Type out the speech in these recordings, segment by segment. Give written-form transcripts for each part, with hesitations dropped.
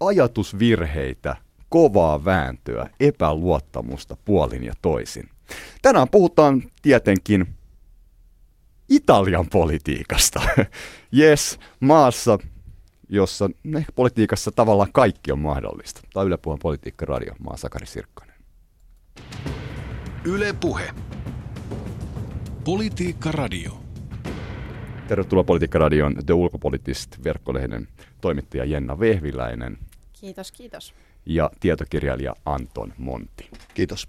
ajatusvirheitä, kovaa vääntöä, epäluottamusta puolin ja toisin. Tänään puhutaan tietenkin Italian politiikasta. Jes, maassa, jossa politiikassa tavallaan kaikki on mahdollista. Tämä on Yle Puheen Politiikka-radio. Mä oon Sakari Sirkkonen. Yle Puhe. Politiikka-radio. Tervetuloa Politiikka-radion The Ulkopoliittist-verkkolehden toimittaja Jenna Vehviläinen. Kiitos, kiitos. Ja tietokirjailija Anton Monti. Kiitos.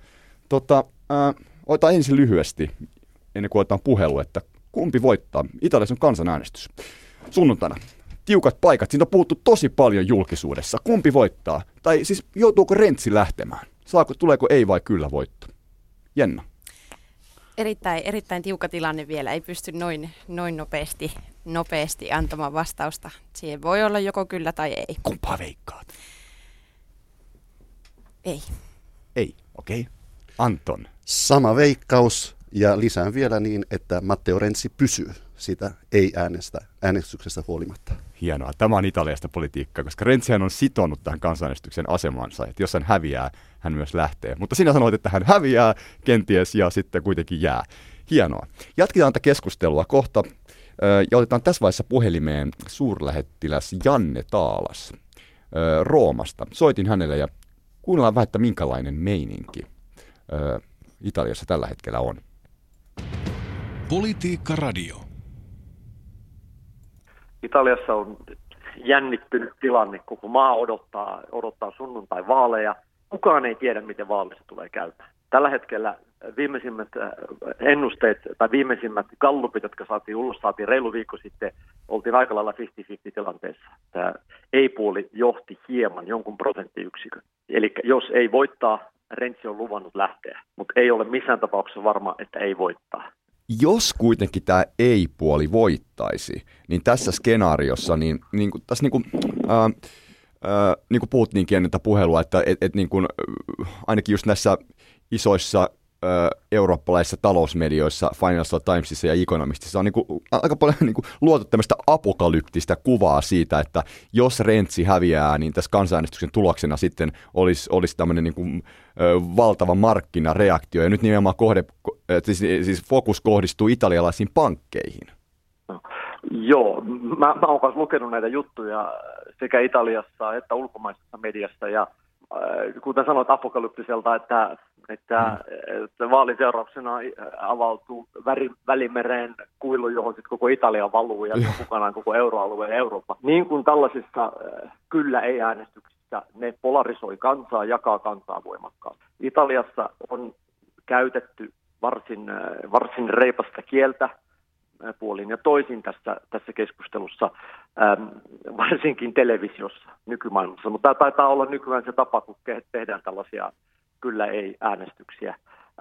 Otetaan ensin lyhyesti, ennen kuin otetaan puhelu, että kumpi voittaa? Italiassa on kansanäänestys. Sunnuntaina. Tiukat paikat. Siitä on puhuttu tosi paljon julkisuudessa. Kumpi voittaa? Tai siis joutuuko Renzi lähtemään? Tuleeko ei vai kyllä voitto? Jenna. Erittäin tiukka tilanne vielä. Ei pysty noin nopeasti antamaan vastausta. Siihen voi olla joko kyllä tai ei. Kumpaa veikkaat? Ei. Ei, okei. Okay. Anton. Sama veikkaus ja lisään vielä niin, että Matteo Renzi pysyy sitä ei-äänestyksestä huolimatta. Hienoa. Tämä on italialaista politiikkaa, koska Renzihän on sitonut tähän kansanäänestyksen asemansa, että jos hän häviää, hän myös lähtee. Mutta sinä sanoit, että hän häviää kenties ja sitten kuitenkin jää. Hienoa. Jatketaan tätä keskustelua kohta ja otetaan tässä vaiheessa puhelimeen suurlähettiläs Janne Taalas Roomasta. Soitin hänelle ja kuunnellaan vähän, että minkälainen meininki Italiassa tällä hetkellä on. Politiikka-radio. Italiassa on jännittynyt tilanne, koko maa odottaa sunnuntai-vaaleja. Kukaan ei tiedä, miten vaaleissa tulee käymään. Tällä hetkellä viimeisimmät ennusteet tai viimeisimmät gallupit, jotka saatiin reilu viikko sitten, oltiin aika lailla 50-50 tilanteessa. Tämä ei-puoli johti hieman jonkun prosenttiyksikön. Eli jos ei voittaa, Renzi on luvannut lähteä, mutta ei ole missään tapauksessa varma, että ei voittaa. Jos kuitenkin tämä ei-puoli voittaisi, niin tässä skenaariossa, niin kuin puhuttiinkin ennen tätä puhelua, että niin kuin, ainakin just näissä isoissa eurooppalaisissa talousmedioissa, Financial Timesissa ja Economistissa on niin kuin, aika paljon niin kuin, luotu tämmöistä apokalyptista kuvaa siitä, että jos Renzi häviää, niin tässä kansanäänestyksen tuloksena sitten olisi tämmöinen niin kuin, valtava markkinareaktio. Ja nyt nimenomaan siis fokus kohdistuu italialaisiin pankkeihin. No, joo, mä oon kanssa lukenut näitä juttuja sekä Italiassa että ulkomaisessa mediassa ja kuten sanoit apokalyptiselta, että vaalin seurauksena avautuu Välimeren kuilu, johon sitten koko Italia valuu ja mukanaan koko euroalue ja Eurooppa. Niin kuin tällaisissa kyllä ei-äänestyksissä ne polarisoi kansaa, jakaa kansaa voimakkaasti. Italiassa on käytetty varsin reipasta kieltä puolin ja toisin tässä keskustelussa, varsinkin televisiossa nykymaailmassa. Mutta tämä taitaa olla nykyään se tapa, kun tehdään tällaisia kyllä ei-äänestyksiä.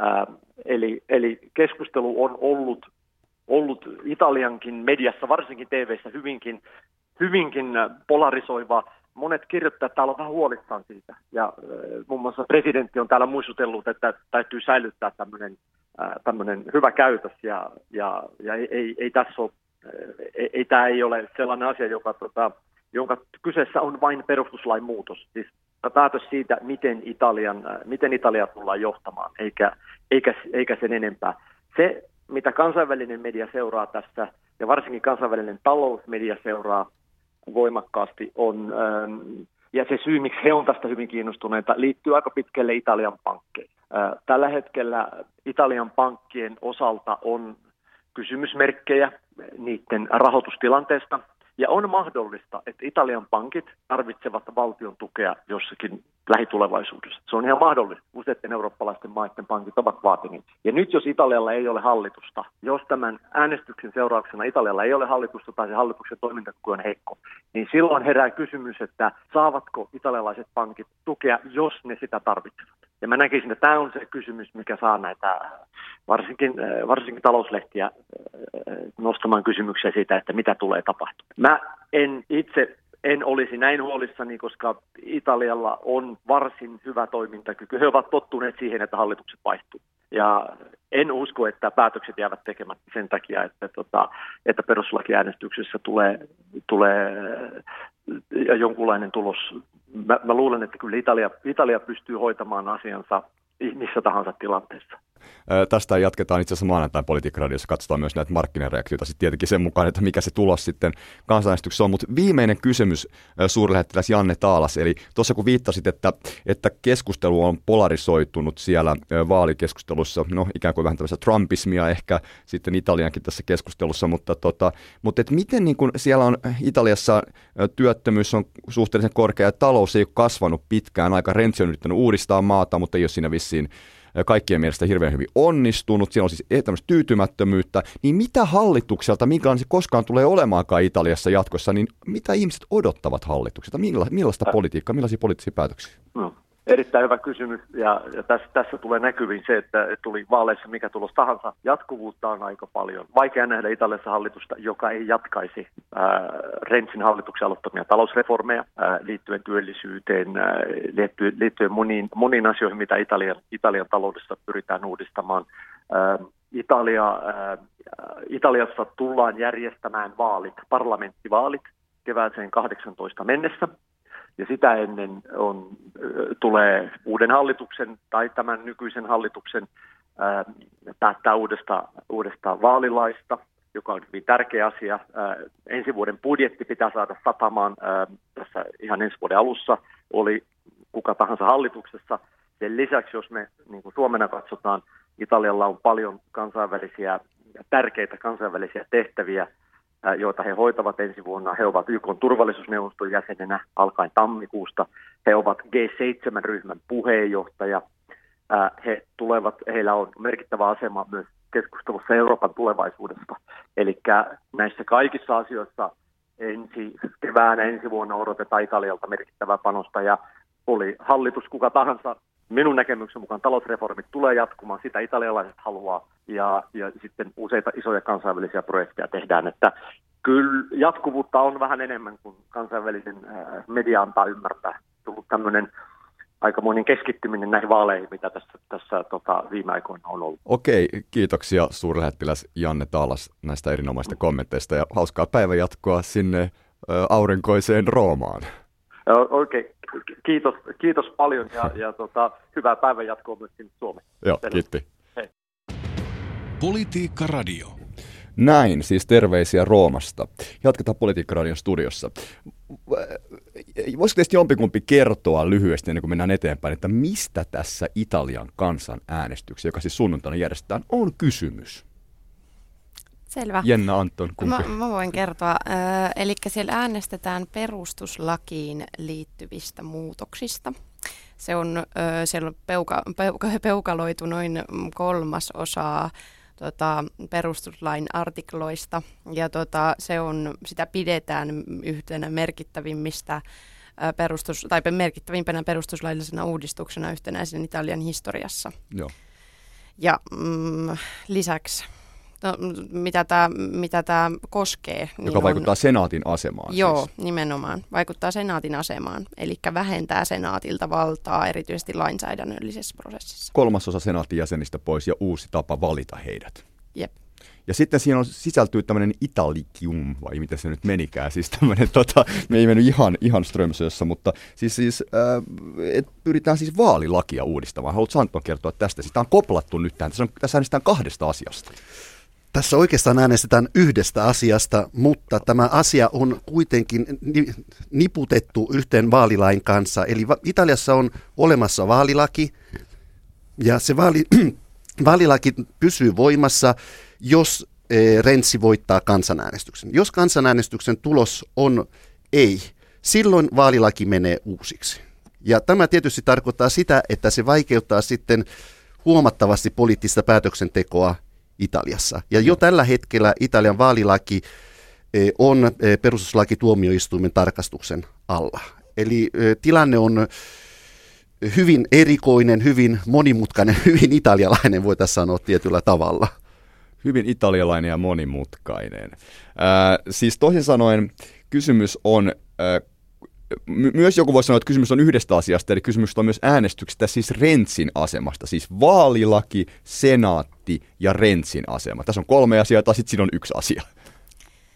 Eli keskustelu on ollut Italiankin mediassa, varsinkin TV:ssä hyvinkin polarisoiva. Monet kirjoittajat täällä on vähän huolissaan siitä. Ja muun muassa presidentti on täällä muistutellut, että täytyy säilyttää tämmöinen hyvä käytös. Ja ei tässä ole, tämä ei ole sellainen asia, jonka kyseessä on vain perustuslain muutos. Siis päätös siitä, miten Italia tullaan johtamaan, eikä sen enempää. Se, mitä kansainvälinen media seuraa tässä, ja varsinkin kansainvälinen talousmedia seuraa voimakkaasti, ja se syy, miksi he on tästä hyvin kiinnostuneita, liittyy aika pitkälle Italian pankkeihin. Tällä hetkellä Italian pankkien osalta on kysymysmerkkejä niiden rahoitustilanteesta, ja on mahdollista, että Italian pankit tarvitsevat valtion tukea jossakin lähitulevaisuudessa. Se on ihan mahdollista. Useiden eurooppalaisten maiden pankit ovat vaatineet. Ja nyt jos Italialla ei ole hallitusta, jos tämän äänestyksen seurauksena Italialla ei ole hallitusta tai se hallituksen toimintakyky on heikko, niin silloin herää kysymys, että saavatko italialaiset pankit tukea, jos ne sitä tarvitsevat. Ja mä näkisin, että tämä on se kysymys, mikä saa näitä varsinkin talouslehtiä nostamaan kysymyksiä siitä, että mitä tulee tapahtumaan. Mä en olisi näin huolissani, koska Italialla on varsin hyvä toimintakyky. He ovat tottuneet siihen, että hallitukset vaihtuu. Ja en usko, että päätökset jäävät tekemättä sen takia, että perustuslakiäänestyksessä tulee ja jonkunlainen tulos. Mä luulen, että kyllä Italia pystyy hoitamaan asiansa missä tahansa tilanteessa. Tästä jatketaan itse asiassa maanantain Politiikka-radiossa, katsotaan myös näitä markkinareaktioita sitten tietenkin sen mukaan, että mikä se tulos sitten kansanäänestyksessä on. Mutta viimeinen kysymys, suurlähettiläs Janne Taalas, eli tuossa kun viittasit, että keskustelu on polarisoitunut siellä vaalikeskustelussa, no ikään kuin vähän tämmöistä trumpismia ehkä sitten Italiankin tässä keskustelussa, mutta et miten niin kun siellä on Italiassa työttömyys on suhteellisen korkea ja talous ei ole kasvanut pitkään, aika Renzi on yrittänyt uudistaa maata, mutta ei ole siinä vissiin kaikkien mielestä hirveän hyvin onnistunut, siellä on siis tämmöistä tyytymättömyyttä, niin mitä hallitukselta, minkälainen se koskaan tulee olemaankaan Italiassa jatkossa, niin mitä ihmiset odottavat hallitukselta, millaista politiikkaa, millaisia poliittisia päätöksiä? No, erittäin hyvä kysymys, ja tässä tulee näkyviin se, että tuli vaaleissa mikä tulos tahansa, jatkuvuutta on aika paljon. Vaikea nähdä Italiassa hallitusta, joka ei jatkaisi Renzin hallituksen aloittamia talousreformeja liittyen työllisyyteen, liittyen moniin asioihin, mitä Italian taloudessa pyritään uudistamaan. Italiassa tullaan järjestämään parlamenttivaalit kevääseen 18 mennessä. Ja sitä ennen tulee uuden hallituksen tai tämän nykyisen hallituksen päättää uudesta vaalilaista, joka on hyvin tärkeä asia. Ensi vuoden budjetti pitää saada satamaan tässä ihan ensi vuoden alussa, oli kuka tahansa hallituksessa. Sen lisäksi, jos me niin kuin Suomena katsotaan, Italialla on paljon tärkeitä kansainvälisiä tehtäviä, joita he hoitavat ensi vuonna. He ovat YK:n turvallisuusneuvoston jäsenenä alkaen tammikuusta. He ovat G7-ryhmän puheenjohtaja. Heillä on merkittävä asema myös keskustelussa Euroopan tulevaisuudesta. Eli näissä kaikissa asioissa ensi vuonna odotetaan Italialta merkittävää panosta. Ja oli hallitus kuka tahansa, minun näkemyksen mukaan talousreformit tulee jatkumaan, sitä italialaiset haluaa, ja sitten useita isoja kansainvälisiä projekteja tehdään, että kyllä jatkuvuutta on vähän enemmän kuin kansainvälisen media antaa ymmärtää. Tullut tämmöinen aikamoinen keskittyminen näihin vaaleihin, mitä tässä viime aikoina on ollut. Okei, kiitoksia suurlähettiläs Janne Taalas näistä erinomaisista kommenteista ja hauskaa päivänjatkoa sinne aurinkoiseen Roomaan. Oikein. Kiitos paljon ja hyvää päivänjatkoa myös sinne Suomeen. Joo, kiitti. Hei. Politiikka Radio. Näin, siis terveisiä Roomasta. Jatketaan Politiikka Radion studiossa. Voisiko teistä jompikumpi kertoa lyhyesti, ennen kuin mennään eteenpäin, että mistä tässä Italian kansanäänestyksessä, joka siis sunnuntaina järjestetään, on kysymys? Selvä. Jenna, Anton, kumpi? Mä voin kertoa. Eli siellä äänestetään perustuslakiin liittyvistä muutoksista. Siellä on peukaloitu noin 1/3 perustuslain artikloista, ja sitä pidetään yhtenä merkittävimmistä merkittävimpänä perustuslaillisena uudistuksena yhtenäisen Italian historiassa. Joo. Ja lisäksi mitä tämä koskee. Joka vaikuttaa senaatin asemaan. Joo, siis. Nimenomaan. Vaikuttaa senaatin asemaan, eli vähentää senaatilta valtaa erityisesti lainsäädännöllisessä prosessissa. 1/3 senaatin jäsenistä pois ja uusi tapa valita heidät. Jep. Ja sitten siinä sisältyy tämmöinen Italicum, vai miten se nyt menikään, siis tämmöinen, me ei mennyt ihan Strömsössä, mutta pyritään siis vaalilakia uudistamaan. Haluatko Anton kertoa tästä? Sitä on koplattu nyt tähän. Tässä äänestetään 2 asiasta. Tässä oikeastaan äänestetään 1 asiasta, mutta tämä asia on kuitenkin niputettu yhteen vaalilain kanssa. Eli Italiassa on olemassa vaalilaki, ja se vaalilaki pysyy voimassa, jos Renzi voittaa kansanäänestyksen. Jos kansanäänestyksen tulos on ei, silloin vaalilaki menee uusiksi. Ja tämä tietysti tarkoittaa sitä, että se vaikeuttaa sitten huomattavasti poliittista päätöksentekoa Italiassa. Ja jo tällä hetkellä Italian vaalilaki on perustuslakituomioistuimen tarkastuksen alla. Eli tilanne on hyvin erikoinen, hyvin monimutkainen, hyvin italialainen, voitaisiin sanoa tietyllä tavalla. Hyvin italialainen ja monimutkainen. Siis toisin sanoen kysymys on, myös joku voisi sanoa, että kysymys on 1 asiasta, eli kysymys on myös äänestyksestä, siis Renzin asemasta. Siis vaalilaki, senaatti ja Renzin asema. Tässä on 3 asiaa, tai sitten siinä on 1 asia.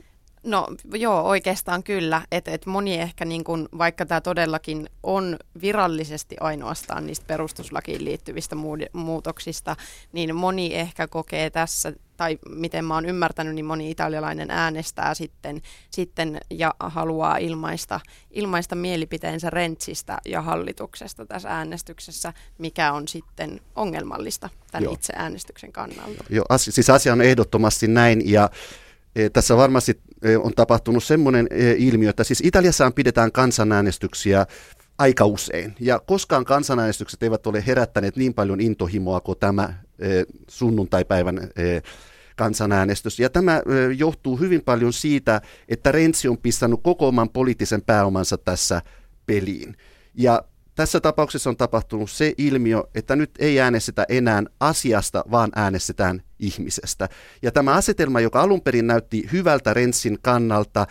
No joo, oikeastaan kyllä, että moni ehkä, niin kun, vaikka tämä todellakin on virallisesti ainoastaan niistä perustuslakiin liittyvistä muutoksista, niin moni ehkä kokee tässä, tai miten mä oon ymmärtänyt, niin moni italialainen äänestää sitten ja haluaa ilmaista mielipiteensä Renzistä ja hallituksesta tässä äänestyksessä, mikä on sitten ongelmallista tämän itse äänestyksen kannalta. Joo, siis asia on ehdottomasti näin, ja tässä varmasti on tapahtunut semmoinen ilmiö, että siis Italiassaan pidetään kansanäänestyksiä aika usein. Ja koskaan kansanäänestykset eivät ole herättäneet niin paljon intohimoa kuin tämä sunnuntaipäivän kansanäänestys. Ja tämä johtuu hyvin paljon siitä, että Renzi on pistänyt koko oman poliittisen pääomansa tässä peliin. Ja tässä tapauksessa on tapahtunut se ilmiö, että nyt ei äänestetä enää asiasta, vaan äänestetään ihmisestä. Ja tämä asetelma, joka alun perin näytti hyvältä Renzin kannalta,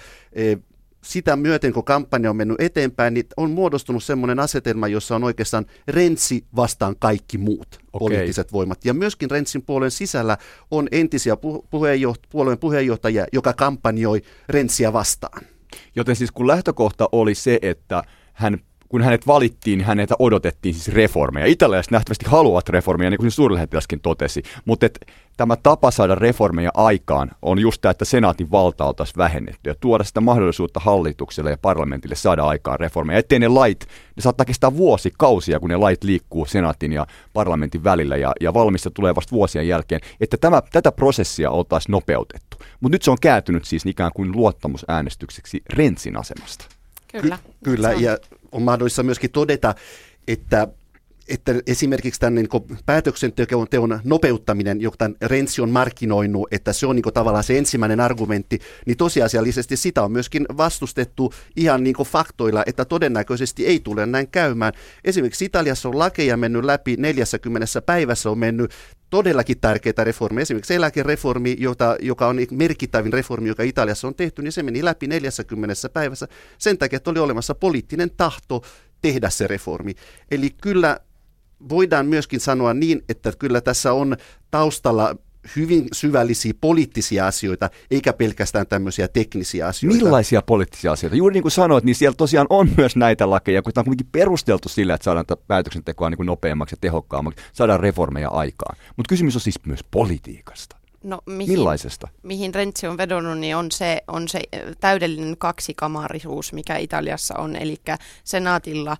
sitä myöten, kun kampanja on mennyt eteenpäin, niin on muodostunut semmoinen asetelma, jossa on oikeastaan Renzi vastaan kaikki muut poliittiset voimat. Ja myöskin Renzin puolen sisällä on entisiä puolueen puheenjohtajia, joka kampanjoi Renziä vastaan. Joten siis kun lähtökohta oli se, että kun hänet valittiin, niin häneltä odotettiin siis reformeja. Italialaiset nähtävästi haluavat reformeja, niin kuin suurlähettiläskin totesi, mutta tämä tapa saada reformeja aikaan on just tämä, että senaatin valta oltaisiin vähennetty ja tuoda sitä mahdollisuutta hallitukselle ja parlamentille saada aikaan reformeja. Ettei ne saattaa kestää vuosikausia, kun ne lait liikkuu senaatin ja parlamentin välillä ja valmista tulee vasta vuosien jälkeen, että tätä prosessia oltaisiin nopeutettu. Mutta nyt se on kääntynyt siis ikään kuin luottamusäänestykseksi Renzin asemasta. Kyllä. Ja on mahdollista myöskin todeta, että esimerkiksi tämän niin päätöksenteon nopeuttaminen, jota Renzi on markkinoinut, että se on niin tavallaan se ensimmäinen argumentti, niin tosiasiallisesti sitä on myöskin vastustettu ihan niin faktoilla, että todennäköisesti ei tule näin käymään. Esimerkiksi Italiassa on lakeja mennyt läpi 40 päivässä, on mennyt todellakin tärkeitä reformeja. Esimerkiksi eläkereformi, joka on merkittävin reformi, joka Italiassa on tehty, niin se meni läpi 40 päivässä sen takia, että oli olemassa poliittinen tahto tehdä se reformi. Eli kyllä voidaan myöskin sanoa niin, että kyllä tässä on taustalla hyvin syvällisiä poliittisia asioita, eikä pelkästään tämmöisiä teknisiä asioita. Millaisia poliittisia asioita? Juuri niin kuin sanoit, niin siellä tosiaan on myös näitä lakeja, kun tämä on kuitenkin perusteltu sillä, että saadaan päätöksentekoa niin kuin nopeammaksi ja tehokkaammaksi, saadaan reformeja aikaan. Mutta kysymys on siis myös politiikasta. No, millaisesta? Mihin Renzi on vedonnut, niin on se täydellinen kaksikamarisuus, mikä Italiassa on, eli senaatilla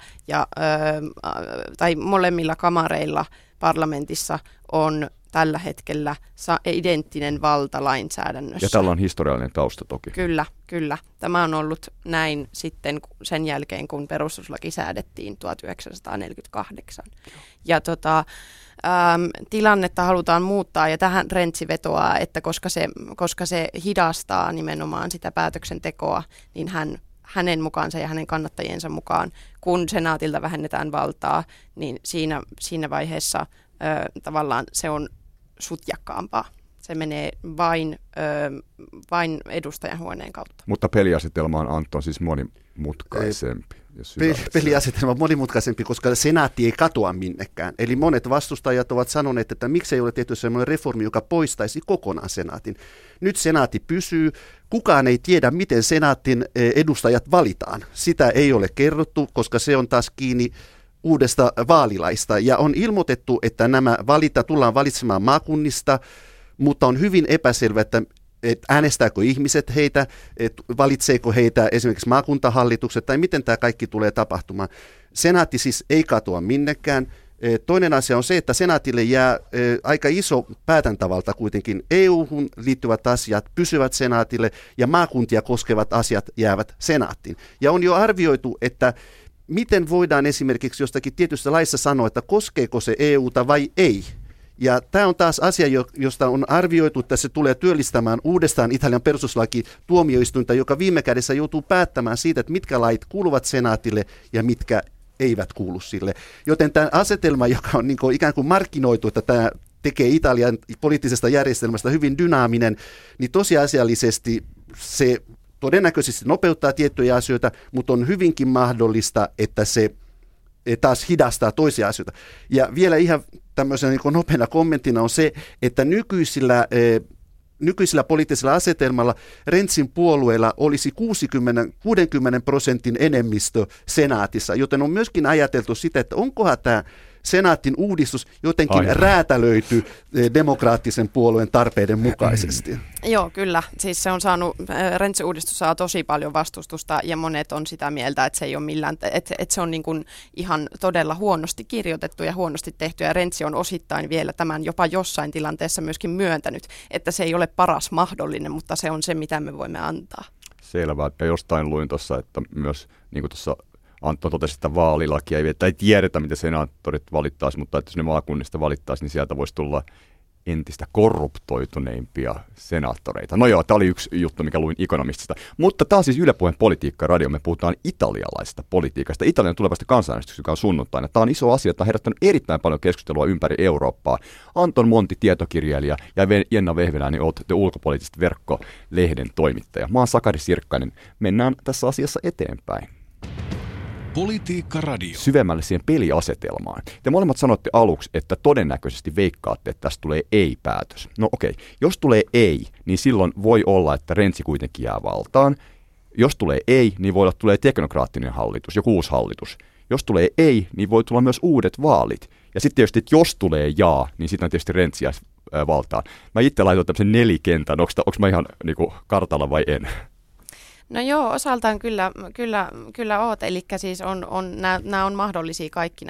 tai molemmilla kamareilla parlamentissa on tällä hetkellä identtinen valta lainsäädännössä. Ja tällä on historiallinen tausta toki. Kyllä. Tämä on ollut näin sitten sen jälkeen, kun perustuslaki säädettiin 1948. Ja tilannetta halutaan muuttaa, ja tähän Renzi vetoaa, että koska se hidastaa nimenomaan sitä päätöksentekoa, niin hänen mukaansa ja hänen kannattajiensa mukaan, kun senaatilta vähennetään valtaa, niin siinä vaiheessa tavallaan se on sutjakkaampaa. Se menee vain edustajanhuoneen kautta. Mutta peliasetelma on, Anton, siis monimutkaisempi. Peliasetelma on monimutkaisempi, koska senaatti ei katoa minnekään. Eli monet vastustajat ovat sanoneet, että miksei ole tehty sellainen reformi, joka poistaisi kokonaan senaatin. Nyt senaatti pysyy. Kukaan ei tiedä, miten senaatin edustajat valitaan. Sitä ei ole kerrottu, koska se on taas kiinni uudesta vaalilaista. Ja on ilmoitettu, että nämä tullaan valitsemaan maakunnista, mutta on hyvin epäselvä, että äänestääkö ihmiset heitä, valitseeko heitä esimerkiksi maakuntahallitukset tai miten tämä kaikki tulee tapahtumaan. Senaatti siis ei katoa minnekään. Toinen asia on se, että senaatille jää aika iso päätäntävalta kuitenkin. EU-hun liittyvät asiat pysyvät senaatille ja maakuntia koskevat asiat jäävät senaattiin. Ja on jo arvioitu, että miten voidaan esimerkiksi jostakin tietystä laissa sanoa, että koskeeko se EUta vai ei. Ja tämä on taas asia, josta on arvioitu, että se tulee työllistämään uudestaan Italian perustuslaki tuomioistuinta, joka viime kädessä joutuu päättämään siitä, että mitkä lait kuuluvat senaatille ja mitkä eivät kuulu sille. Joten tämä asetelma, joka on niin kuin ikään kuin markkinoitu, että tämä tekee Italian poliittisesta järjestelmästä hyvin dynaaminen, niin tosiasiallisesti se todennäköisesti nopeuttaa tiettyjä asioita, mutta on hyvinkin mahdollista, että se taas hidastaa toisia asioita. Ja vielä ihan tämmöisenä niin nopeana kommenttina on se, että nykyisillä nykyisellä poliittisella asetelmalla Renzin puolueella olisi 60% enemmistö senaatissa, joten on myöskin ajateltu sitä, että onkohan tämä senaatin uudistus jotenkin räätälöity demokraattisen puolueen tarpeiden mukaisesti. Joo, kyllä. Siis se on saanut, Renzi-uudistus saa tosi paljon vastustusta ja monet on sitä mieltä, että se ei ole millään, että se on niin kuin ihan todella huonosti kirjoitettu ja huonosti tehty ja Renzi on osittain vielä tämän jopa jossain tilanteessa myöskin myöntänyt, että se ei ole paras mahdollinen, mutta se on se, mitä me voimme antaa. Selvä. Ja jostain luin tuossa, että myös niin kuin tuossa Antto totesi, että vaalilakia ei tiedetä, miten senaattorit valittaisiin, mutta että jos ne maakunnista valittaisiin, niin sieltä voisi tulla entistä korruptoituneimpia senaattoreita. No joo, tämä oli yksi juttu, mikä luin Economistista. Mutta tämä on siis Yle Puheen Politiikka-radio. Me puhutaan italialaisesta politiikasta. Italian tulevasta kansanäänestyksestä, joka on sunnuntaina. Tämä on iso asia, tämä on herättänyt erittäin paljon keskustelua ympäri Eurooppaa. Anton Monti, tietokirjailija, ja Jenna Vehviläinen, olet The Ulkopoliittisesti verkkolehden toimittaja. Mä oon Sakari Sirkkainen. Mennään tässä asiassa eteenpäin. Politiikka Radio. Syvemmälle siihen peliasetelmaan. Te molemmat sanotte aluksi, että todennäköisesti veikkaatte, että tästä tulee ei-päätös. No okei, jos tulee ei, niin silloin voi olla, että Renzi kuitenkin jää valtaan. Jos tulee ei, niin voi olla, että tulee teknokraattinen hallitus, joku uusi hallitus. Jos tulee ei, niin voi tulla myös uudet vaalit. Ja sitten tietysti, että jos tulee jaa, niin sitten on tietysti Renzi jää valtaan. Mä itse laitoin tämmöisen nelikentän, onko mä ihan niinku kartalla vai en? No joo, osaltaan kyllä oot, eli siis nämä on mahdollisia kaikki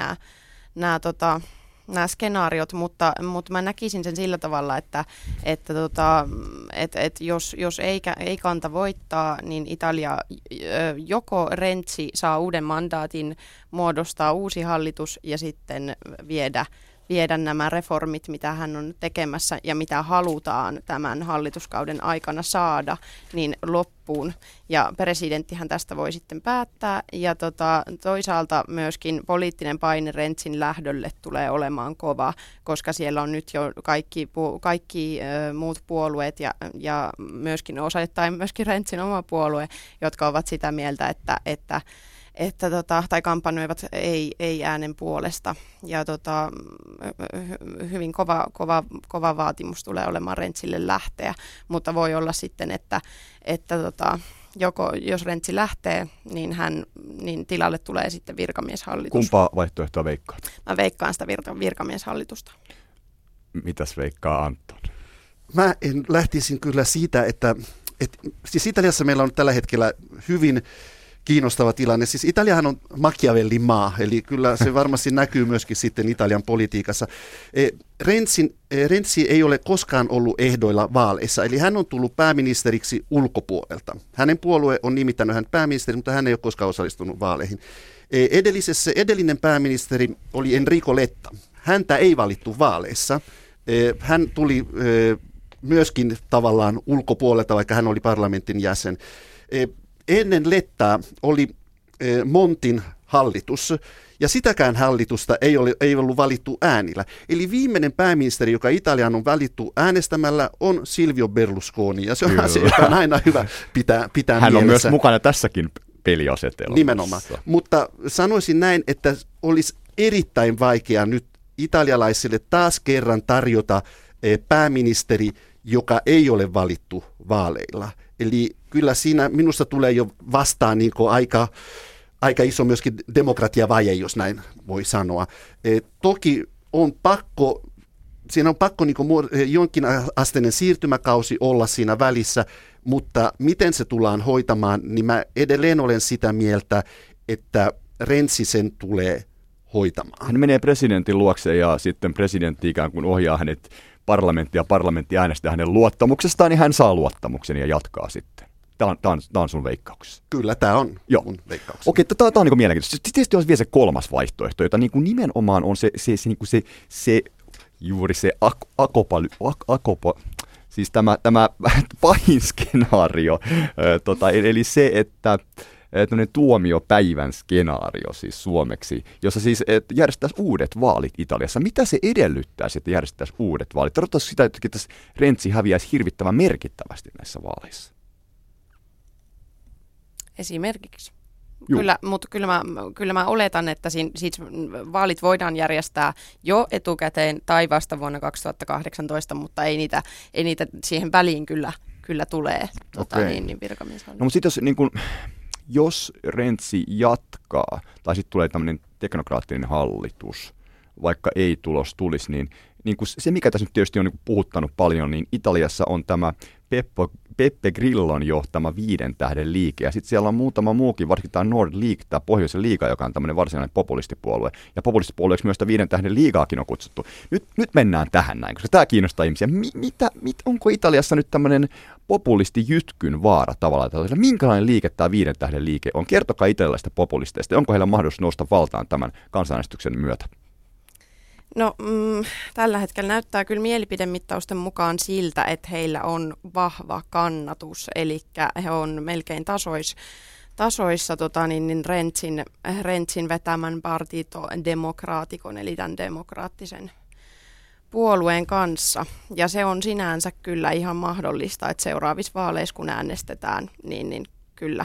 nämä skenaariot, mutta mä näkisin sen sillä tavalla, että jos ei kanta voittaa, niin Italia joko Renzi saa uuden mandaatin, muodostaa uusi hallitus ja sitten viedä nämä reformit, mitä hän on tekemässä ja mitä halutaan tämän hallituskauden aikana saada, niin loppuun. Ja presidenttihän tästä voi sitten päättää. Ja toisaalta myöskin poliittinen paine Renzin lähdölle tulee olemaan kova, koska siellä on nyt jo kaikki muut puolueet ja myöskin osittain myöskin Renzin oma puolue, jotka ovat sitä mieltä, tai kampanjoivat ei äänen puolesta. Ja hyvin kova vaatimus tulee olemaan Renzille lähteä, mutta voi olla sitten, että joko jos Renzi lähtee, niin tilalle tulee sitten virkamieshallitus. Kumpaa vaihtoehtoa veikkaat? Mä veikkaan sitä virkamieshallitusta. Mitäs veikkaa Anton? Mä lähtisin kyllä siitä, että siis Italiassa meillä on tällä hetkellä hyvin kiinnostava tilanne. Siis Italiahan on Machiavellin maa, eli kyllä se varmasti näkyy myöskin sitten Italian politiikassa. Renzi ei ole koskaan ollut ehdoilla vaaleissa, eli hän on tullut pääministeriksi ulkopuolelta. Hänen puolue on nimittänyt hän pääministeri, mutta hän ei ole koskaan osallistunut vaaleihin. Edellinen pääministeri oli Enrico Letta. Häntä ei valittu vaaleissa. Hän tuli myöskin tavallaan ulkopuolelta, vaikka hän oli parlamentin jäsen. Ennen Lettaa oli Montin hallitus, ja sitäkään hallitusta ei ollut valittu äänillä. Eli viimeinen pääministeri, joka Italiaan on valittu äänestämällä, on Silvio Berlusconi, ja se on asia, joka on aina hyvä pitää Hän mielessä. on myös mukana tässäkin peliasetelmassa. Nimenomaan, mutta sanoisin näin, että olisi erittäin vaikea nyt italialaisille taas kerran tarjota pääministeri, joka ei ole valittu vaaleilla. Eli kyllä siinä minusta tulee jo vastaan niin kuin aika iso myöskin demokratiavaje, jos näin voi sanoa. Toki on pakko, siinä on pakko niin kuin jonkin asteinen siirtymäkausi olla siinä välissä, mutta miten se tullaan hoitamaan, niin mä edelleen olen sitä mieltä, että Renzi sen tulee hoitamaan. Hän menee presidentin luokse ja sitten presidentti ikään kuin ohjaa hänet parlamentti äänestää hänen luottamuksestaan, niin hän saa luottamuksen ja jatkaa sitten. Tämä on sun veikkauksessa. Kyllä, tämä on mun veikkauksessa. Okei, tämä on niin mielenkiintoista. Tietysti olisi vielä se kolmas vaihtoehto, jota niin kuin nimenomaan on siis tämä pahin skenaario, eli se, että tämmöinen tuomiopäivän skenaario siis suomeksi, jossa siis järjestettäisiin uudet vaalit Italiassa. Mitä se edellyttäisi, että järjestettäisiin uudet vaalit? Tarkoittaisi sitä, että Renzi häviäisi hirvittävän merkittävästi näissä vaaleissa? Esimerkiksi. mutta kyllä mä oletan, että siis vaalit voidaan järjestää jo etukäteen tai vasta vuonna 2018, mutta ei niitä siihen väliin kyllä tulee virkamieshallinto. No mutta sitten jos Renzi jatkaa, tai sitten tulee tämmöinen teknokraattinen hallitus, vaikka ei tulos tulisi, niin kuin se, mikä tässä nyt tietysti on niin kuin puhuttanut paljon, niin Italiassa on tämä Beppe Grillon johtama 5 tähden liike, ja sitten siellä on muutama muukin, varsinkin tämä Nord League, tämä Pohjoisen liiga, joka on tämmöinen varsinainen populistipuolue, ja populistipuolueeksi myös tämä 5 tähden liigaakin on kutsuttu. Nyt mennään tähän näin, koska tämä kiinnostaa ihmisiä. Onko Italiassa nyt tämmöinen populistijytkyn vaara tavallaan? Minkälainen liike tämä 5 tähden liike on? Kertokaa italialaisista populisteista, onko heillä mahdollisuus nousta valtaan tämän kansanäänestyksen myötä? No tällä hetkellä näyttää kyllä mielipidemittausten mukaan siltä, että heillä on vahva kannatus, eli he on melkein tasoissa Renzin vetämän Partito Democraticon, eli tämän demokraattisen puolueen kanssa. Ja se on sinänsä kyllä ihan mahdollista, että seuraavissa vaaleissa kun äänestetään, niin kyllä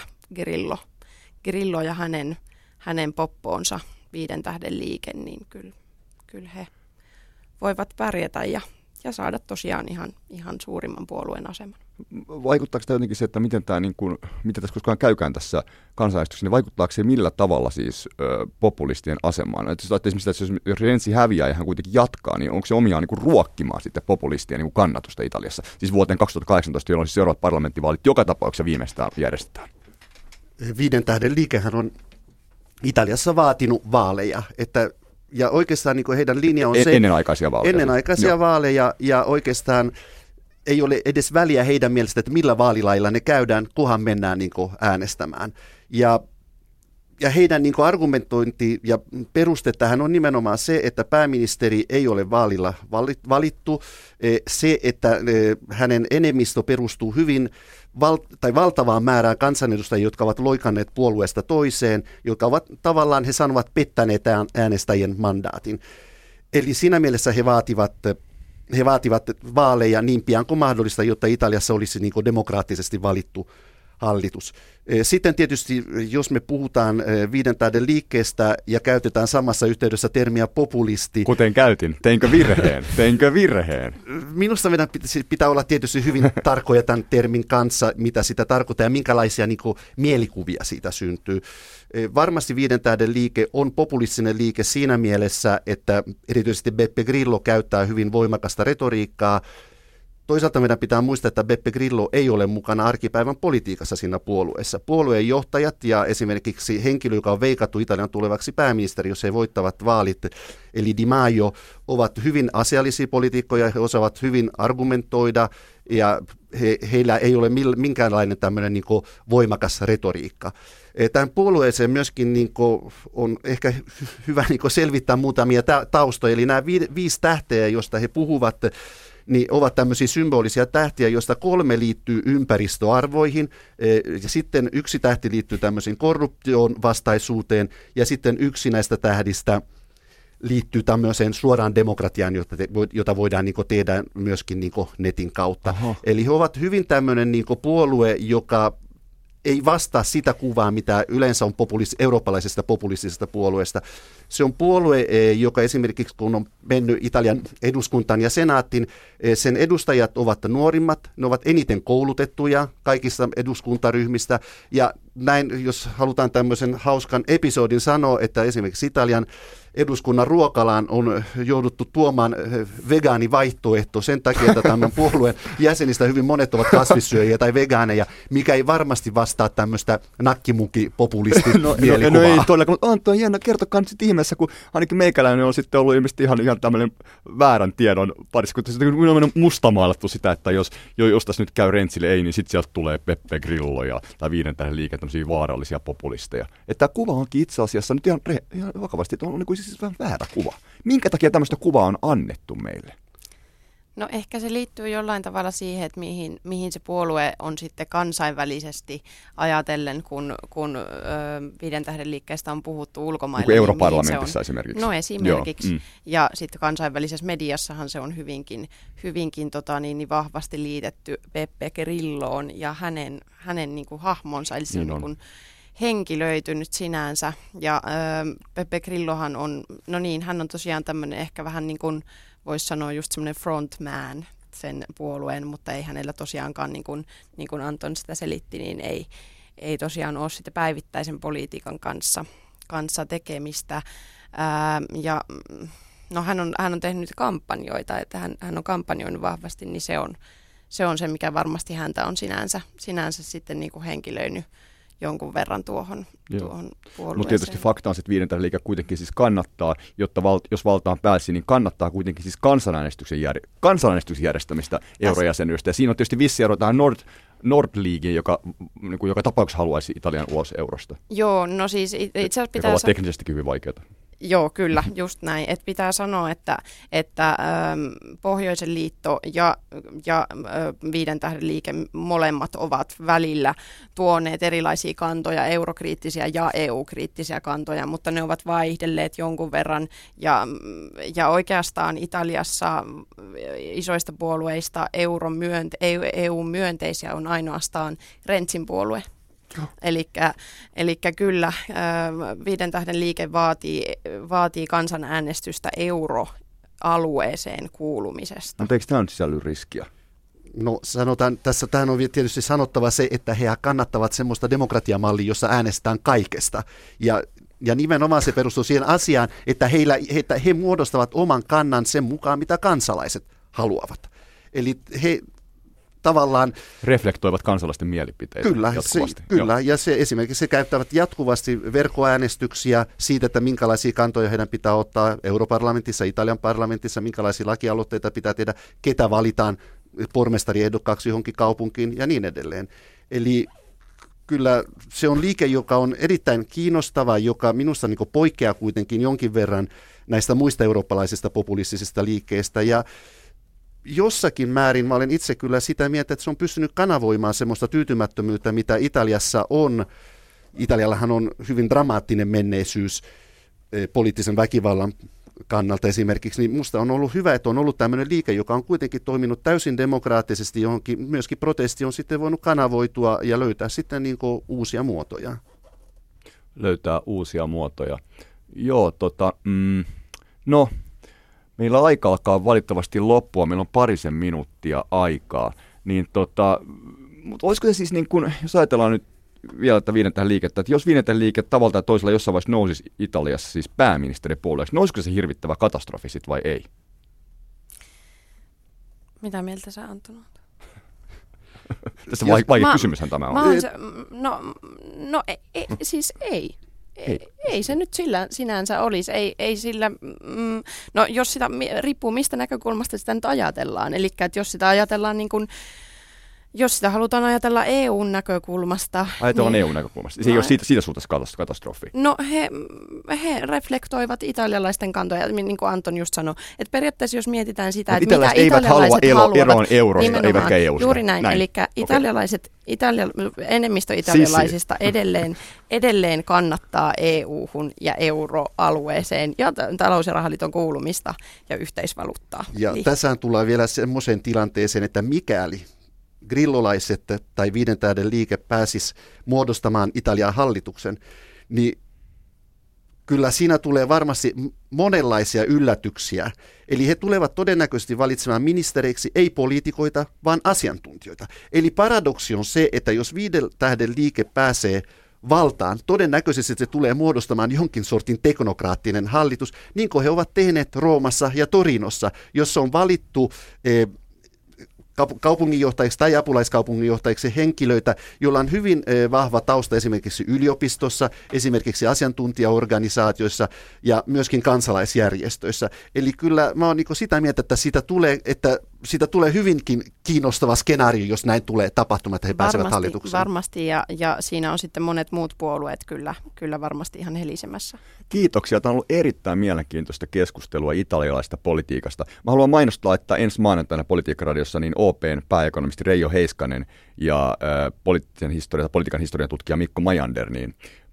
Grillo ja hänen poppoonsa 5 tähden liike, niin kyllä he voivat pärjätä ja saada tosiaan ihan suurimman puolueen aseman. Vaikuttaako tämä jotenkin se, että miten tässä koskaan käykään tässä kansanäänestyksessä, niin vaikuttaako se millä tavalla siis populistien asemaan? Että esimerkiksi, että jos Renzi häviää ja hän kuitenkin jatkaa, niin onko se omiaan niin kuin ruokkimaan sitten populistien niin kuin kannatusta Italiassa? Siis vuoteen 2018, jolloin siis seuraavat parlamenttivaalit joka tapauksessa viimeistään järjestetään. 5 tähden liikehän on Italiassa vaatinut vaaleja, ja oikeastaan niin kuin heidän linja on se... Ennenaikaisia vaaleja. Ennenaikaisia vaaleja, ja oikeastaan ei ole edes väliä heidän mielestä, että millä vaalilailla ne käydään, kunhan mennään niin kuin äänestämään. Ja heidän niin kuin argumentointi ja peruste tähän on nimenomaan se, että pääministeri ei ole vaalilla valittu. Se, että hänen enemmistö perustuu hyvin valtavaan määrään kansanedustajia, jotka ovat loikanneet puolueesta toiseen, jotka ovat tavallaan, he sanovat, pettäneet äänestäjien mandaatin. Eli siinä mielessä he vaativat vaaleja niin pian kuin mahdollista, jotta Italiassa olisi niin kuin demokraattisesti valittu hallitus. Sitten tietysti, jos me puhutaan 5 tähden liikkeestä ja käytetään samassa yhteydessä termiä populisti. Kuten käytin. Teinkö virheen? Minusta meidän pitää olla tietysti hyvin tarkkoja tämän termin kanssa, mitä sitä tarkoittaa ja minkälaisia niin kuin mielikuvia siitä syntyy. Varmasti 5 tähden liike on populistinen liike siinä mielessä, että erityisesti Beppe Grillo käyttää hyvin voimakasta retoriikkaa. Toisaalta meidän pitää muistaa, että Beppe Grillo ei ole mukana arkipäivän politiikassa siinä puolueessa. Puolueen johtajat ja esimerkiksi henkilö, joka on veikattu Italian tulevaksi pääministeri, jos he voittavat vaalit, eli Di Maio, ovat hyvin asiallisia poliitikkoja, he osaavat hyvin argumentoida ja heillä ei ole minkäänlainen tämmöinen niin kuin voimakas retoriikka. Tähän puolueeseen myöskin niin kuin on ehkä hyvä niin kuin selvittää muutamia taustoja, eli nämä 5 tähteä, joista he puhuvat, niin ovat tämmöisiä symbolisia tähtiä, joista 3 liittyy ympäristöarvoihin, ja sitten 1 tähti liittyy tämmöisiin korruption vastaisuuteen, ja sitten 1 näistä tähdistä liittyy tämmöiseen suoraan demokratiaan, jota voidaan niin kuin tehdä myöskin niin kuin netin kautta. Aha. Eli he ovat hyvin tämmöinen niin kuin puolue, joka ei vastaa sitä kuvaa, mitä yleensä on eurooppalaisesta populistisesta puolueesta. Se on puolue, joka esimerkiksi kun on mennyt Italian eduskuntaan ja senaattiin, sen edustajat ovat nuorimmat, ne ovat eniten koulutettuja kaikista eduskuntaryhmistä. Ja näin, jos halutaan tämmöisen hauskan episodin sanoa, että esimerkiksi Italian eduskunnan ruokalaan on jouduttu tuomaan vegaanivaihtoehto sen takia, että tämän puolueen jäsenistä hyvin monet ovat kasvissyöjiä tai vegaaneja, mikä ei varmasti vastaa tämmöistä nakkimuki-populistin mielikuvaa. No ei todella, mutta on tuo hieno, kertokaa nyt sitten ihmeessä, kun ainakin meikäläinen on sitten ollut ilmeisesti ihan tämmöinen väärän tiedon parissa, kun on mustamaalattu sitä, että jos tässä nyt käy Renzille ei, niin sitten sieltä tulee Beppe Grillo tai 5 tähden liike, tämmöisiä vaarallisia populisteja. Että tämä kuva onkin itse asiassa nyt ihan vakavasti, että on niin kuin siis vähän väärä kuva. Minkä takia tämmöistä kuvaa on annettu meille? No ehkä se liittyy jollain tavalla siihen, että mihin se puolue on sitten kansainvälisesti ajatellen, kun 5 tähden liikkeestä on puhuttu ulkomailla. Niin europarlamentissa esimerkiksi. No esimerkiksi. Ja sitten kansainvälisessä mediassahan se on hyvinkin vahvasti liitetty Beppe Grilloon ja hänen niin kuin hahmonsa, eli se on niin kuin henkilöitynyt sinänsä. Ja Beppe Grillohan on, no niin, hän on tosiaan tämmöinen ehkä vähän niin kuin voisi sanoa just semmoinen frontman sen puolueen, mutta ei hänellä tosiaankaan, niin kuin Anton sitä selitti, niin ei tosiaan ole sitä päivittäisen politiikan kanssa tekemistä. Ja no hän on tehnyt kampanjoita, että hän on kampanjoinut vahvasti, niin se on se, mikä varmasti häntä on sinänsä sitten niin kuin henkilöinyt jonkun verran tuohon puolueeseen. Mutta tietysti fakta on, että 5. liike kuitenkin siis kannattaa, jotta jos valtaan pääsi, niin kannattaa kuitenkin siis kansanäänestyksen järjestämistä eurojäsenyydestä. Ja siinä on tietysti vissi ero tähän Nord-liigiin, joka tapauksessa haluaisi Italian ulos eurosta. Joo, no siis itse asiassa pitää... Joka on teknisestikin hyvin vaikeaa. Joo, kyllä, just näin. Et pitää sanoa, että Pohjoisen liitto ja 5 tähden liike molemmat ovat välillä tuoneet erilaisia kantoja, eurokriittisiä ja EU-kriittisiä kantoja, mutta ne ovat vaihdelleet jonkun verran. Ja oikeastaan Italiassa isoista puolueista EU-myönteisiä on ainoastaan Renzin puolue. Elikkä kyllä 5 tähden liike vaatii kansanäänestystä euroalueeseen kuulumisesta. Mutta eikö tämä nyt sisälly riskiä? No sanotaan, tähän on tietysti sanottava se, että he kannattavat semmoista demokratiamallia, jossa äänestetään kaikesta. Ja nimenomaan se perustuu siihen asiaan, että he muodostavat oman kannan sen mukaan, mitä kansalaiset haluavat. Eli he tavallaan reflektoivat kansalaisten mielipiteitä jatkuvasti. Kyllä, ja esimerkiksi he käyttävät jatkuvasti verkkoäänestyksiä siitä, että minkälaisia kantoja heidän pitää ottaa europarlamentissa, Italian parlamentissa, minkälaisia lakialoitteita pitää tehdä, ketä valitaan pormestariehdokkaaksi johonkin kaupunkiin ja niin edelleen. Eli kyllä se on liike, joka on erittäin kiinnostava, joka minusta niin kuin poikkeaa kuitenkin jonkin verran näistä muista eurooppalaisista populistisista liikkeistä, ja jossakin määrin mä olen itse kyllä sitä mieltä, että se on pystynyt kanavoimaan semmoista tyytymättömyyttä, mitä Italiassa on. Italiallahan on hyvin dramaattinen menneisyys poliittisen väkivallan kannalta esimerkiksi, niin musta on ollut hyvä, että on ollut tämmöinen liike, joka on kuitenkin toiminut täysin demokraattisesti, johonkin myöskin protesti on sitten voinut kanavoitua ja löytää sitten niin kuin uusia muotoja. Löytää uusia muotoja. Joo, no... Meillä aika alkaa valitettavasti loppua, meillä on 2 minuuttia aikaa, niin mutta olisiko se siis niin kuin, jos ajatellaan nyt vielä tätä 5 tähden liikettä, että jos 5 tähden liike tavalla tai toisella jossain vaiheessa nousisi Italiassa siis pääministeripuolueeksi, niin olisiko se hirvittävä katastrofi sitten vai ei? Mitä mieltä sä, Anton? Tässä vaikea kysymyshän tämä on. Siis ei. Ei se nyt sillä sinänsä olisi, ei sillä, no jos sitä riippuu mistä näkökulmasta sitä nyt ajatellaan, eli että jos sitä ajatellaan niin kuin, jos sitä halutaan ajatella EUn näkökulmasta. Ajatellaan EUn näkökulmasta, se ei ole siitä suhteessa katastrofi. No he reflektoivat italialaisten kantoja, niin kuin Anton just sanoi, että periaatteessa jos mietitään sitä, että mitä italialaiset haluavat eroon eurosta, eivätkä EUsta. Juuri näin. Eli enemmistö italialaisista edelleen kannattaa EU-hun ja euroalueeseen ja talous- ja rahaliiton kuulumista ja yhteisvaluuttaa. Ja tässä tullaan vielä semmoiseen tilanteeseen, että mikäli grillolaiset tai 5 tähden liike pääsisi muodostamaan Italian hallituksen, niin kyllä siinä tulee varmasti monenlaisia yllätyksiä. Eli he tulevat todennäköisesti valitsemaan ministereiksi ei poliitikoita, vaan asiantuntijoita. Eli paradoksi on se, että jos 5 tähden liike pääsee valtaan, todennäköisesti se tulee muodostamaan jonkin sortin teknokraattinen hallitus, niin kuin he ovat tehneet Roomassa ja Torinossa, jossa on valittu kaupunginjohtajiksi tai apulaiskaupunginjohtajiksi henkilöitä, joilla on hyvin vahva tausta esimerkiksi yliopistossa, esimerkiksi asiantuntijaorganisaatioissa ja myöskin kansalaisjärjestöissä. Eli kyllä mä oon sitä mieltä, että siitä tulee hyvinkin kiinnostava skenaario, jos näin tulee tapahtumaan, että he pääsevät hallitukseen. Varmasti, ja siinä on sitten monet muut puolueet kyllä varmasti ihan helisemässä. Kiitoksia. Tämä on ollut erittäin mielenkiintoista keskustelua italialaisesta politiikasta. Mä haluan mainostaa, että ensi maanantaina Politiikkaradiossa niin OP:n pääekonomisti Reijo Heiskanen ja politiikan historian tutkija Mikko Majander niin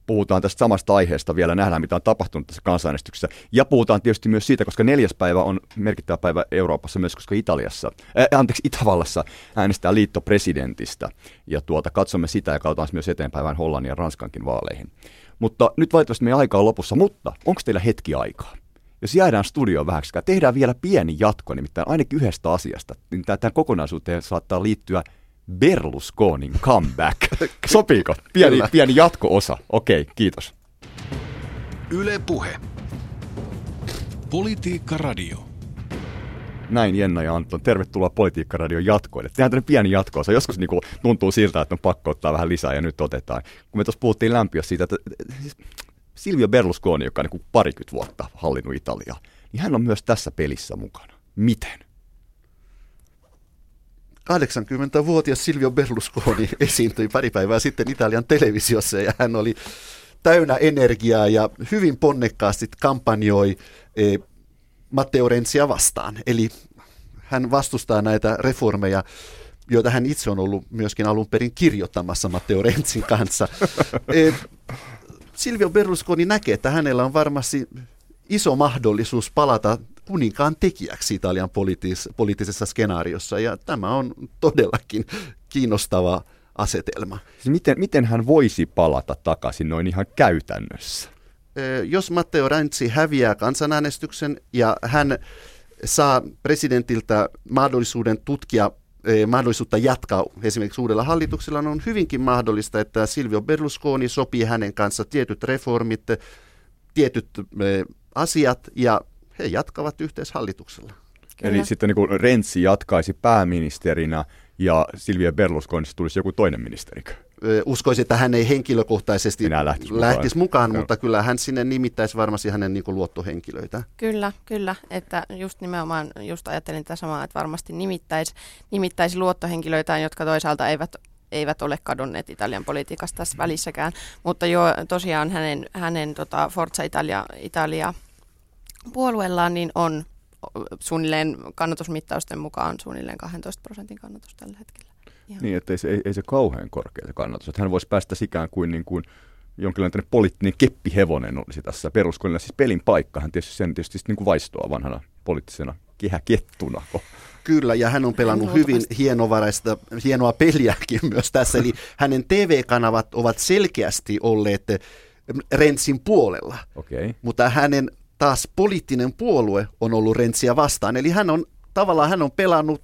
puhutaan tästä samasta aiheesta vielä, nähdään mitä on tapahtunut tässä kansanäänestyksessä. Ja puhutaan tietysti myös siitä, koska 4. päivä on merkittävä päivä Euroopassa myös, koska Itävallassa äänestetään liittopresidentistä. Ja katsomme sitä ja katsotaan myös eteenpäin Hollannin ja Ranskankin vaaleihin. Mutta nyt valitettavasti meidän aika on lopussa, mutta onko teillä hetki aikaa? Jos jäädään studioon vähäksi, tehdään vielä pieni jatko, nimittäin ainakin yhdestä asiasta, niin tämän kokonaisuuteen saattaa liittyä Berlusconin comeback. Sopiiko? Pieni jatko-osa. Okei, kiitos. Yle Puhe. Politiikka Radio. Näin Jenna ja Anton. Tervetuloa Politiikka Radion jatkoille. Tehdään tämmöinen pieni jatko-osa. Joskus tuntuu siltä, että on pakko ottaa vähän lisää ja nyt otetaan. Kun me tuossa puhuttiin lämpiössä siitä, että Silvio Berlusconi, joka on 20 vuotta hallinnut Italiaa, niin hän on myös tässä pelissä mukana. Miten? 80-vuotias Silvio Berlusconi esiintyi pari päivää sitten Italian televisiossa ja hän oli täynnä energiaa ja hyvin ponnekkaasti kampanjoi Matteo Renzia vastaan. Eli hän vastustaa näitä reformeja, joita hän itse on ollut myöskin alun perin kirjoittamassa Matteo Renzin kanssa. Silvio Berlusconi näkee, että hänellä on varmasti iso mahdollisuus palata kuninkaan tekijäksi Italian poliittisessa skenaariossa, ja tämä on todellakin kiinnostava asetelma. Siis miten hän voisi palata takaisin noin ihan käytännössä? Jos Matteo Renzi häviää kansanäänestyksen ja hän saa presidentiltä mahdollisuuden tutkia mahdollisuutta jatkaa esimerkiksi uudella hallituksella, on hyvinkin mahdollista, että Silvio Berlusconi sopii hänen kanssa tietyt reformit, tietyt asiat ja he jatkavat yhteishallituksella. Kyllä. Eli sitten niin Renzi jatkaisi pääministerinä ja Silvio Berlusconi tulisi joku toinen ministerikö? Uskoisin, että hän ei henkilökohtaisesti lähtisi mukaan, mutta kyllä hän sinne nimittäisi varmasti hänen luottohenkilöitä. Kyllä, että just nimenomaan just ajattelin tätä samaa, että varmasti nimittäisi luottohenkilöitään, jotka toisaalta eivät ole kadonneet Italian politiikasta tässä välissäkään, mutta jo tosiaan hänen Forza Italia puolueellaan niin on suunnilleen kannatusmittausten mukaan suunnilleen 12% kannatus tällä hetkellä. Ihan. Niin, että ei se kauhean korkea se kannatus. Että hän voisi päästä ikään kuin jonkinlainen poliittinen keppihevonen olisi tässä Berlusconilla. Siis pelin paikka, hän tietysti niin kuin vaistoa vanhana poliittisena kehäkettuna. Kyllä, ja hän on pelannut hyvin hienoa peliäkin myös tässä. Eli hänen TV-kanavat ovat selkeästi olleet Renzin puolella, mutta hänen taas poliittinen puolue on ollut Renzia vastaan. Eli hän on pelannut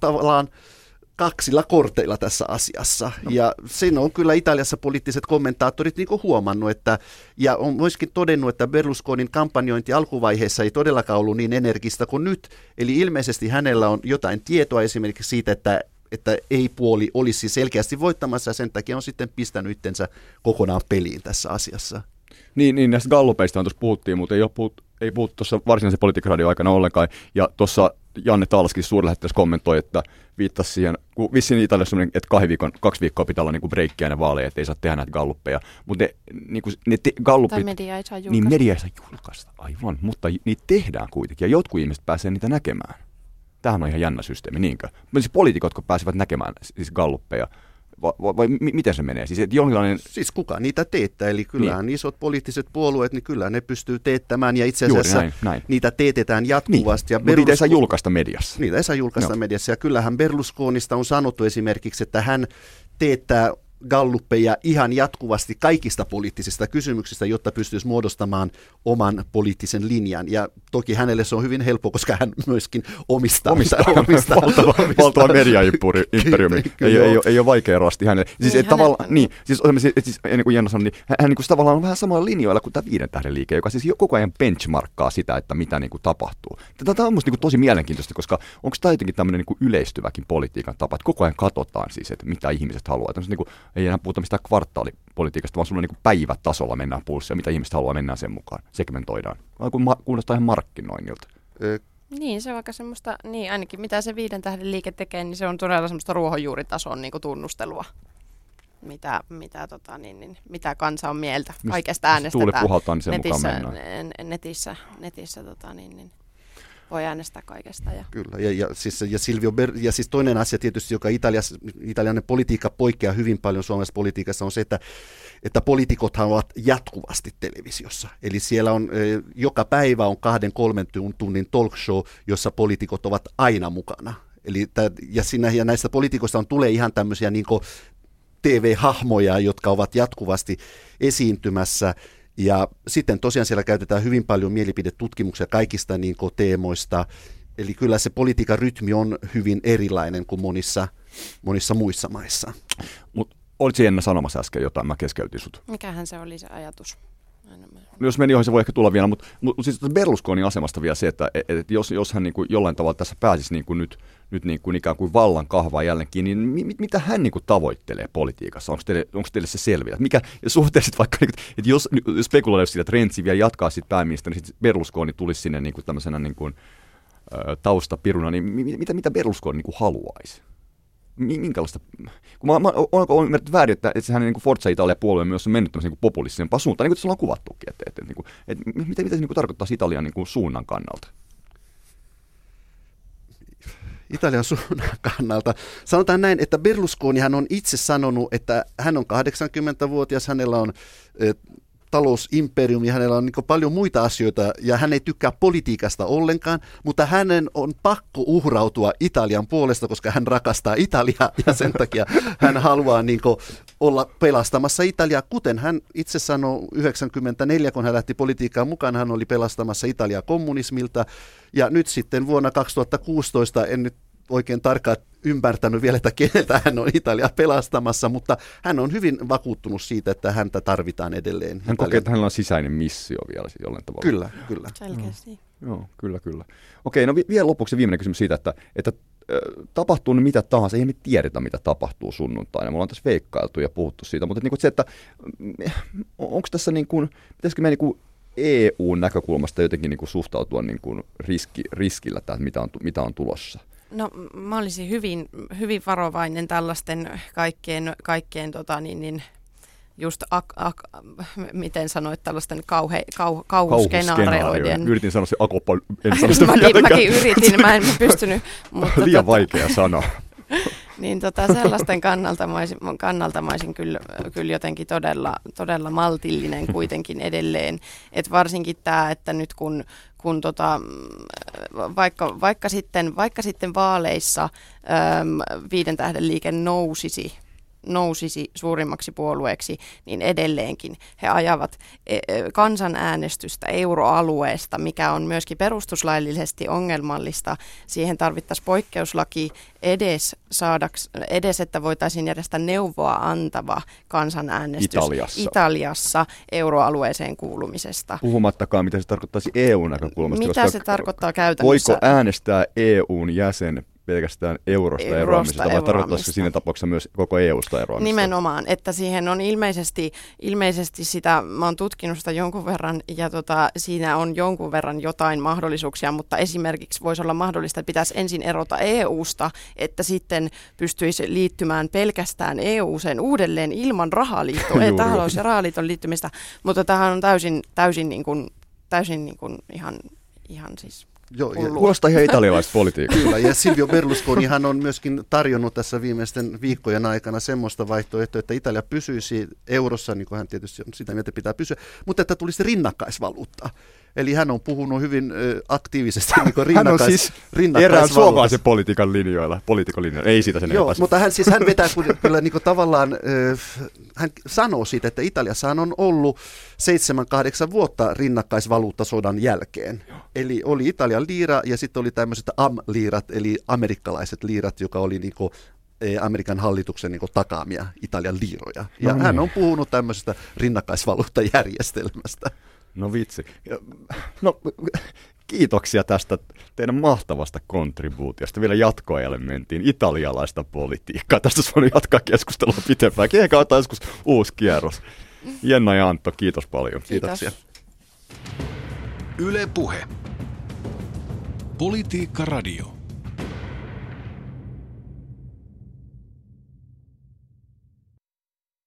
kaksilla korteilla tässä asiassa. No. Ja sen on kyllä Italiassa poliittiset kommentaattorit huomannut, ja on myöskin todennut, että Berlusconin kampanjointi alkuvaiheessa ei todellakaan ollut niin energista kuin nyt. Eli ilmeisesti hänellä on jotain tietoa esimerkiksi siitä, että ei-puoli olisi selkeästi voittamassa, ja sen takia on sitten pistänyt itsensä kokonaan peliin tässä asiassa. Niin näistä gallupeista tuossa puhuttiin, mutta ei puhuttu tuossa varsinaisen Politiikka-radion aikana ollenkaan. Ja tuossa Janne Talskin suurlähettiläs kommentoi, että viittasi siihen, kun vissiin Italiassa on, että 2 viikkoa pitää olla breikkiä ennen vaaleja, että ei saa tehdä näitä galluppeja. Mutta ne gallupit, tai media ei saa julkaista. Niin media ei saa julkaista, aivan, mutta niitä tehdään kuitenkin, ja jotkut ihmiset pääsee niitä näkemään. Tämähän on ihan jännä systeemi, niinkö? Mutta siis poliitikot, kun pääsevät näkemään siis galluppeja, vai miten se menee? Siis kuka niitä teettää, eli kyllähän niin. Isot poliittiset puolueet, niin kyllä ne pystyy teettämään, ja itse asiassa näin. Niitä teetetään jatkuvasti. Niin. Mutta niitä ei saa julkaista mediassa. Niitä ei saa julkaista mediassa, ja kyllähän Berlusconista on sanottu esimerkiksi, että hän teettää galluppeja ihan jatkuvasti kaikista poliittisista kysymyksistä, jotta pystyisi muodostamaan oman poliittisen linjan. Ja toki hänelle se on hyvin helppo, koska hän myöskin omistaa valtava mediaimperiumi. Ei ole vaikea rasti hänelle. Siis ennen kuin Jenna sanoi, niin hän tavallaan on vähän samalla linjoilla kuin tämä 5 tähden liike, joka siis koko ajan benchmarkkaa sitä, että mitä tapahtuu. Tämä on minusta tosi mielenkiintoista, koska onko tämä jotenkin tämmöinen yleistyväkin politiikan tapa, että koko ajan katsotaan siis, että mitä ihmiset haluaa. Ei enää puhuta mistään kvartaalipolitiikasta, vaan sulla päivätasolla mennään pulssia, mitä ihmiset haluaa, mennään sen mukaan, segmentoidaan. Kuulostaa ihan markkinoinnilta. Niin, se on vaikka semmoista, niin ainakin mitä se 5 tähden liike tekee, niin se on todella semmoista ruohonjuuritason tunnustelua, mitä kansa on mieltä. Kaikesta äänestetään tuuli puhaltaa, niin sen mukaan mennään. Netissä. voi äänestää kaikesta. Kyllä, ja siis toinen asia tietysti, joka italialainen politiikka poikkeaa hyvin paljon suomalaisessa politiikassa, on se, että poliitikothan ovat jatkuvasti televisiossa. Eli siellä on joka päivä on 2-3 tunnin talk show, jossa poliitikot ovat aina mukana. Eli ja näistä poliitikoista tulee ihan tämmöisiä niin kuin TV-hahmoja, jotka ovat jatkuvasti esiintymässä. Ja sitten tosiaan siellä käytetään hyvin paljon mielipidetutkimuksia kaikista niin kuin teemoista. Eli kyllä se politiikan rytmi on hyvin erilainen kuin monissa muissa maissa. Mutta olitko Jenna sanomassa äsken jotain, mä keskeytin sut. Mikähän se oli se ajatus? No jos meni johon, se voi ehkä tulla vielä, mutta siis Berlusconin asemasta vielä se, että jos hän niin kuin jollain tavalla tässä pääsisi niin kuin nyt niin kuin ikään kuin vallan kahvaa jälleenkin, niin mitä hän niin kuin tavoittelee politiikassa? Onko teille se selviä? Mikä suhteessa vaikka, että jos spekuloidaan sillä, että Renzi vielä jatkaa sitten pääministeri, niin sitten Berlusconi tulisi sinne niin kuin tämmöisenä niin kuin, taustapiruna, niin mitä Berlusconi niin kuin haluaisi? Minkälaista, onko ymmärretty väärin, että sehän niin kuin Forza Italia-puolue myös on mennyt tämmöisen niin populistisempaan suuntaan, niin kuin tässä ollaan kuvattukin, mitä se niin kuin tarkoittaa Italian niin kuin suunnan kannalta? Italian suunnan kannalta. Sanotaan näin, että Berlusconihan on itse sanonut, että hän on 80-vuotias, hänellä on talousimperiumi, hänellä on niin paljon muita asioita ja hän ei tykkää politiikasta ollenkaan, mutta hänen on pakko uhrautua Italian puolesta, koska hän rakastaa Italiaa ja sen takia hän haluaa niin olla pelastamassa Italiaa, kuten hän itse sanoi 94, kun hän lähti politiikkaan mukaan, hän oli pelastamassa Italiaa kommunismilta ja nyt sitten vuonna 2016, en nyt oikein tarkkaan ymmärtänyt vielä, että keneltä hän on Italia pelastamassa, mutta hän on hyvin vakuuttunut siitä, että häntä tarvitaan edelleen. Hän kokee, että hänellä on sisäinen missio vielä siis jollain tavalla. Kyllä. Selkeästi. Joo, kyllä. Okei, no vielä lopuksi viimeinen kysymys siitä, että tapahtuu nyt mitä tahansa, ei me tiedetä, mitä tapahtuu sunnuntaina. Me ollaan tässä veikkailtu ja puhuttu siitä, mutta niin se, että onko tässä niin kuin, pitäisikö me niin kuin EU-näkökulmasta jotenkin niin kuin suhtautua niin kuin riskillä tähän, mitä on tulossa? No mä olisin hyvin varovainen tällaisten kaikkien just miten sanoit, tällaisten kauhuskenaarioiden. Yritin sanoa se akopa, en sano sitä mäkin yritin, mä en pystynyt. Mutta liian vaikea sana. Niin sellaisten kannalta mä olisin kyllä jotenkin todella maltillinen kuitenkin edelleen. Et varsinkin tämä, että nyt kun vaikka sitten vaaleissa 5 tähden liike nousisi suurimmaksi puolueeksi, niin edelleenkin he ajavat kansanäänestystä euroalueesta, mikä on myöskin perustuslaillisesti ongelmallista. Siihen tarvittaisiin poikkeuslaki edes, että voitaisiin järjestää neuvoa antava kansanäänestys Italiassa euroalueeseen kuulumisesta. Puhumattakaan, mitä se tarkoittaisi EU-näkökulmasta. Mitä se tarkoittaa käytännössä? Voiko äänestää EUn jäsen pelkästään eurosta eroamisesta, vai tarkoittaisiko siinä tapauksessa myös koko EUsta eroamista? Nimenomaan, että siihen on ilmeisesti sitä, mä oon tutkinut sitä jonkun verran, ja siinä on jonkun verran jotain mahdollisuuksia, mutta esimerkiksi voisi olla mahdollista, että pitäisi ensin erota EUsta, että sitten pystyisi liittymään pelkästään EU-sen uudelleen ilman rahaliittoa, talous- ja rahaliiton liittymistä, mutta tämähän on täysin niin kuin ihan siis... Joo, kuulostaa ihan italialaista politiikkaa. Kyllä, ja Silvio Berlusconihan on myöskin tarjonnut tässä viimeisten viikkojen aikana semmoista vaihtoehtoa, että Italia pysyisi eurossa, niin kuin hän tietysti on sitä mieltä pitää pysyä, mutta että tulisi rinnakkaisvaluutta. Eli hän on puhunut hyvin aktiivisesti niin hän on siis erään suomalaisen poliitikon linjoilla, ei siitä sen Joo, mutta hän vetää kyllä niin kuin tavallaan, hän sanoo siitä, että Italiassa on ollut 7-8 vuotta rinnakkaisvaluuttasodan jälkeen. Eli oli Italian liira ja sitten oli tämmöiset AM-liirat, eli amerikkalaiset liirat, joka oli niin kuin Amerikan hallituksen niin takaamia Italian liiroja. Ja hän on puhunut tämmöisestä rinnakkaisvaluuttajärjestelmästä. No vitsi. No, kiitoksia tästä teidän mahtavasta kontribuutiosta. Vielä jatkoajalle mentiin italialaista politiikkaa. Tästä olisi voinut jatkaa keskustelua pitempään. Ehkä ottaa joskus uusi kierros. Jenna ja Antto, kiitos paljon. Kiitoksia. Yle Puhe. Politiikka Radio.